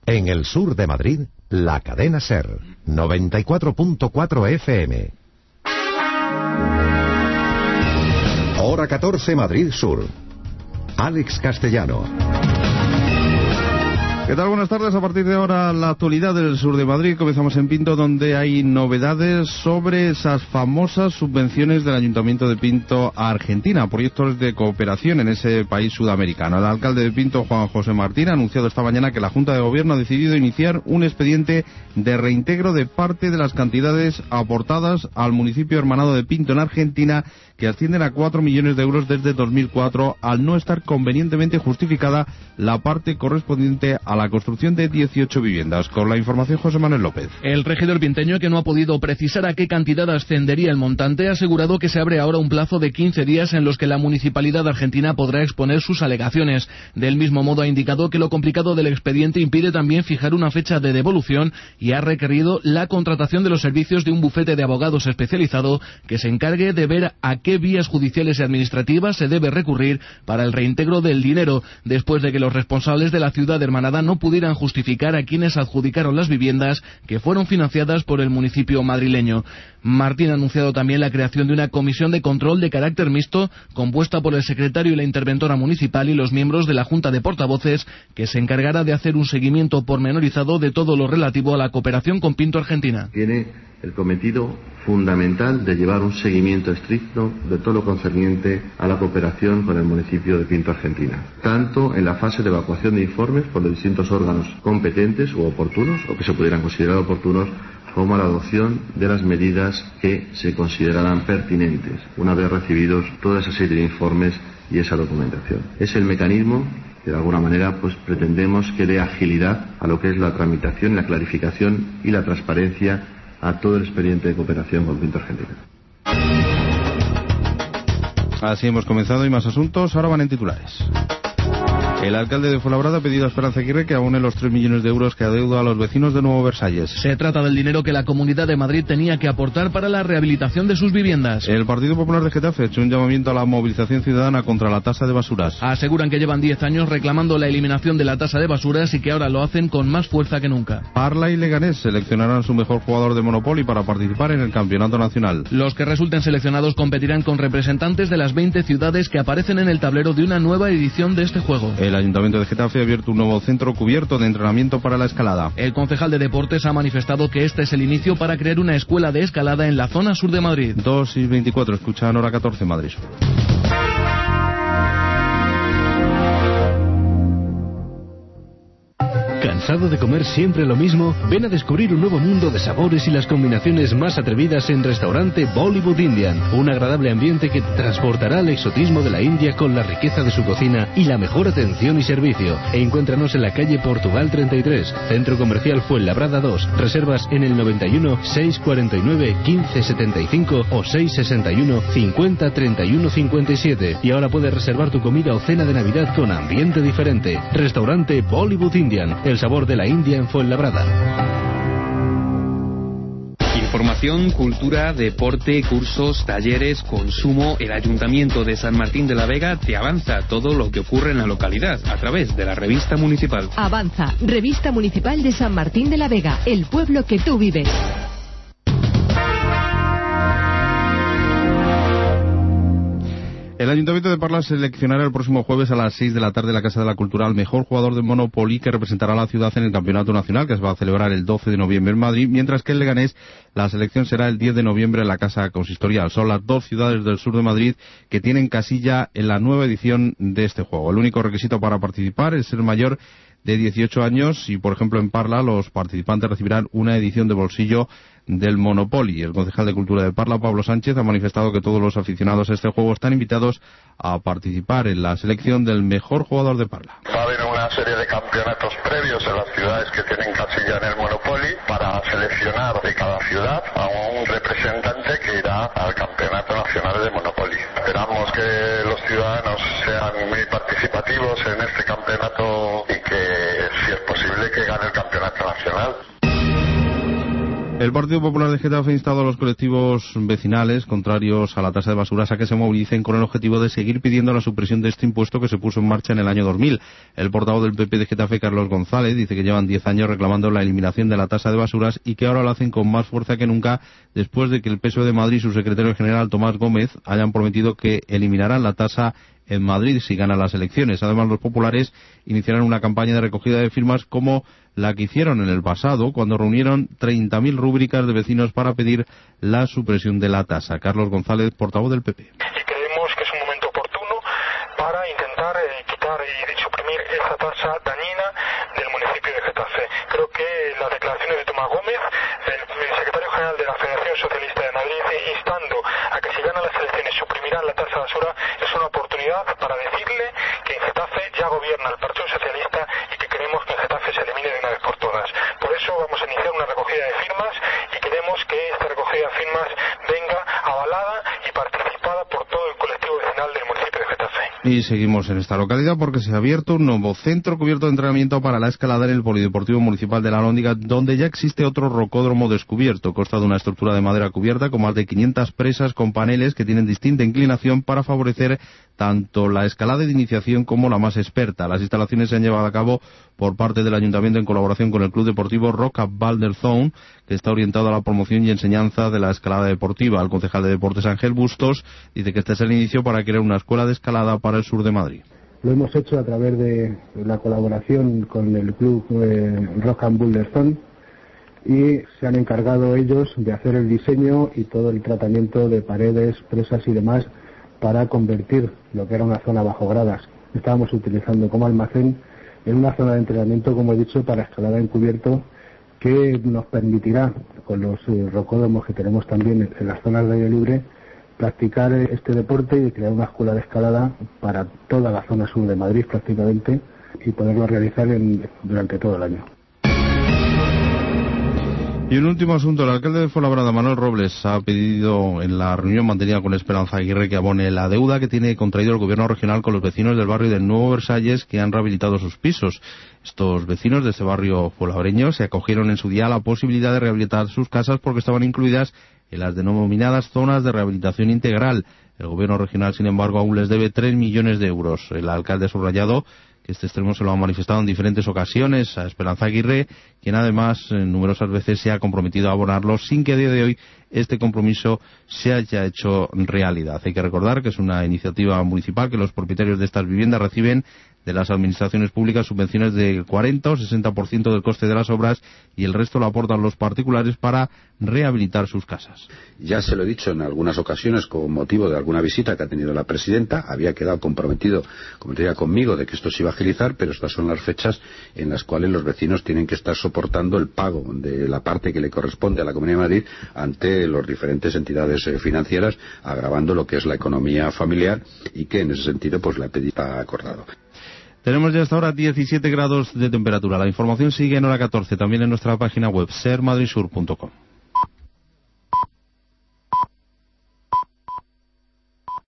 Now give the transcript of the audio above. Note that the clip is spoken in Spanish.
En el sur de Madrid, la cadena SER, 94.4 FM. Hora 14, Madrid Sur. Alex Castellano. ¿Qué tal? Buenas tardes. A partir de ahora, la actualidad del sur de Madrid. Comenzamos en Pinto, donde hay novedades sobre esas famosas subvenciones del Ayuntamiento de Pinto a Argentina, proyectos de cooperación en ese país sudamericano. El alcalde de Pinto, Juan José Martín, ha anunciado esta mañana que la Junta de Gobierno ha decidido iniciar un expediente de reintegro de parte de las cantidades aportadas al municipio hermanado de Pinto en Argentina, que ascienden a 4 millones de euros desde 2004, al no estar convenientemente justificada la parte correspondiente a la construcción de 18 viviendas. Con la información, José Manuel López. El regidor pinteño, que no ha podido precisar a qué cantidad ascendería el montante, ha asegurado que se abre ahora un plazo de 15 días en los que la municipalidad argentina podrá exponer sus alegaciones. Del mismo modo, ha indicado que lo complicado del expediente impide también fijar una fecha de devolución y ha requerido la contratación de los servicios de un bufete de abogados especializado que se encargue de ver a qué vías judiciales y administrativas se debe recurrir para el reintegro del dinero, después de que los responsables de la ciudad hermanada no pudieran justificar a quienes adjudicaron las viviendas que fueron financiadas por el municipio madrileño. Martín ha anunciado también la creación de una comisión de control de carácter mixto compuesta por el secretario y la interventora municipal y los miembros de la Junta de Portavoces, que se encargará de hacer un seguimiento pormenorizado de todo lo relativo a la cooperación con Pinto Argentina. Tiene el cometido fundamental de llevar un seguimiento estricto de todo lo concerniente a la cooperación con el municipio de Pinto Argentina, tanto en la fase de evacuación de informes por los distintos órganos competentes u oportunos, o que se pudieran considerar oportunos, como a la adopción de las medidas que se considerarán pertinentes, una vez recibidos toda esa serie de informes y esa documentación. Es el mecanismo que de alguna manera pretendemos que dé agilidad a lo que es la tramitación, la clarificación y la transparencia a todo el expediente de cooperación con Pinto Argentina. Así hemos comenzado y más asuntos, ahora van en titulares. El alcalde de Fuenlabrada ha pedido a Esperanza Aguirre que abone los 3 millones de euros que adeuda a los vecinos de Nuevo Versalles. Se trata del dinero que la Comunidad de Madrid tenía que aportar para la rehabilitación de sus viviendas. El Partido Popular de Getafe ha hecho un llamamiento a la movilización ciudadana contra la tasa de basuras. Aseguran que llevan 10 años reclamando la eliminación de la tasa de basuras y que ahora lo hacen con más fuerza que nunca. Parla y Leganés seleccionarán su mejor jugador de Monopoly para participar en el campeonato nacional. Los que resulten seleccionados competirán con representantes de las 20 ciudades que aparecen en el tablero de una nueva edición de este juego. El Ayuntamiento de Getafe ha abierto un nuevo centro cubierto de entrenamiento para la escalada. El concejal de Deportes ha manifestado que este es el inicio para crear una escuela de escalada en la zona sur de Madrid. 2:24, escuchan Hora 14, Madrid Sur. ¿Cansado de comer siempre lo mismo? Ven a descubrir un nuevo mundo de sabores y las combinaciones más atrevidas en Restaurante Bollywood Indian. Un agradable ambiente que te transportará al exotismo de la India con la riqueza de su cocina y la mejor atención y servicio. Encuéntranos en la calle Portugal 33, Centro Comercial Fuenlabrada 2. Reservas en el 91 649 1575 o 661 50 31 57. Y ahora puedes reservar tu comida o cena de Navidad con ambiente diferente. Restaurante Bollywood Indian. El sabor de la India en Fuenlabrada. Información, cultura, deporte, cursos, talleres, consumo. El Ayuntamiento de San Martín de la Vega te avanza todo lo que ocurre en la localidad a través de la revista municipal. Avanza, Revista Municipal de San Martín de la Vega, el pueblo que tú vives. El Ayuntamiento de Parla seleccionará el próximo jueves a las 6 de la tarde en la Casa de la Cultura al mejor jugador de Monopoly que representará a la ciudad en el Campeonato Nacional, que se va a celebrar el 12 de noviembre en Madrid, mientras que en Leganés la selección será el 10 de noviembre en la Casa Consistorial. Son las dos ciudades del sur de Madrid que tienen casilla en la nueva edición de este juego. El único requisito para participar es ser mayor de 18 años y, por ejemplo, en Parla los participantes recibirán una edición de bolsillo del Monopoly. El concejal de Cultura de Parla, Pablo Sánchez, ha manifestado que todos los aficionados a este juego están invitados a participar en la selección del mejor jugador de Parla. Va a haber una serie de campeonatos previos en las ciudades que tienen casilla en el Monopoly para seleccionar de cada ciudad a un representante que irá al Campeonato Nacional de Monopoly. Esperamos que los ciudadanos sean muy participativos en este campeonato y que, si es posible, que gane el Campeonato Nacional. El Partido Popular de Getafe ha instado a los colectivos vecinales contrarios a la tasa de basuras a que se movilicen con el objetivo de seguir pidiendo la supresión de este impuesto que se puso en marcha en el año 2000. El portavoz del PP de Getafe, Carlos González, dice que llevan 10 años reclamando la eliminación de la tasa de basuras y que ahora lo hacen con más fuerza que nunca después de que el PSOE de Madrid y su secretario general, Tomás Gómez, hayan prometido que eliminarán la tasa en Madrid si ganan las elecciones. Además, los populares iniciarán una campaña de recogida de firmas como la que hicieron en el pasado, cuando reunieron 30.000 rúbricas de vecinos para pedir la supresión de la tasa. Carlos González, portavoz del PP. Y creemos que es un momento oportuno para intentar quitar y suprimir esa tasa dañina del municipio de Getafe. Creo que las declaraciones de Tomás Gómez, el secretario general de la Federación Socialista de Madrid, instando a que si ganan las elecciones suprimirán la tasa de basura, es una oportunidad para decirle que en Getafe ya gobierna el Partido Socialista y que queremos que en Getafe se elimine de una vez por todas. Por eso vamos a iniciar una recogida de firmas y queremos que esta recogida de firmas venga avalada y participada por todo el colectivo vecinal del municipio de Getafe. Y seguimos en esta localidad porque se ha abierto un nuevo centro cubierto de entrenamiento para la escalada en el Polideportivo Municipal de La Alhóndiga, donde ya existe otro rocódromo descubierto. Consta de una estructura de madera cubierta con más de 500 presas con paneles que tienen distinta inclinación para favorecer tanto la escalada de iniciación como la más experta. Las instalaciones se han llevado a cabo por parte del Ayuntamiento en colaboración con el Club Deportivo Roca Valderzón, que está orientado a la promoción y enseñanza de la escalada deportiva. El concejal de Deportes, Ángel Bustos, dice que este es el inicio para crear una escuela de escalada para el sur de Madrid. Lo hemos hecho a través de la colaboración con el Club Roca Valderzón y se han encargado ellos de hacer el diseño y todo el tratamiento de paredes, presas y demás para convertir lo que era una zona bajo gradas. Estábamos utilizando como almacén en una zona de entrenamiento, como he dicho, para escalada encubierto, que nos permitirá, con los rocódromos que tenemos también en las zonas de aire libre, practicar este deporte y crear una escuela de escalada para toda la zona sur de Madrid prácticamente y poderlo realizar durante todo el año. Y un último asunto, el alcalde de Fuenlabrada, Manuel Robles, ha pedido en la reunión mantenida con Esperanza Aguirre que abone la deuda que tiene contraído el gobierno regional con los vecinos del barrio del Nuevo Versalles que han rehabilitado sus pisos. Estos vecinos de este barrio fuenlabreño se acogieron en su día a la posibilidad de rehabilitar sus casas porque estaban incluidas en las denominadas zonas de rehabilitación integral. El gobierno regional, sin embargo, aún les debe 3 millones de euros. El alcalde ha subrayado que este extremo se lo ha manifestado en diferentes ocasiones a Esperanza Aguirre, quien además numerosas veces se ha comprometido a abonarlo sin que a día de hoy este compromiso se haya hecho realidad. Hay que recordar que es una iniciativa municipal que los propietarios de estas viviendas reciben de las administraciones públicas subvenciones del 40 o 60% del coste de las obras y el resto lo aportan los particulares para rehabilitar sus casas. Ya se lo he dicho en algunas ocasiones con motivo de alguna visita que ha tenido la presidenta, había quedado comprometido conmigo de que esto se iba a agilizar, pero estas son las fechas en las cuales los vecinos tienen que estar soportando el pago de la parte que le corresponde a la Comunidad de Madrid ante las diferentes entidades financieras, agravando lo que es la economía familiar y que en ese sentido pues la pedida acordado. Tenemos ya hasta ahora 17 grados de temperatura. La información sigue en hora 14, también en nuestra página web sermadridsur.com.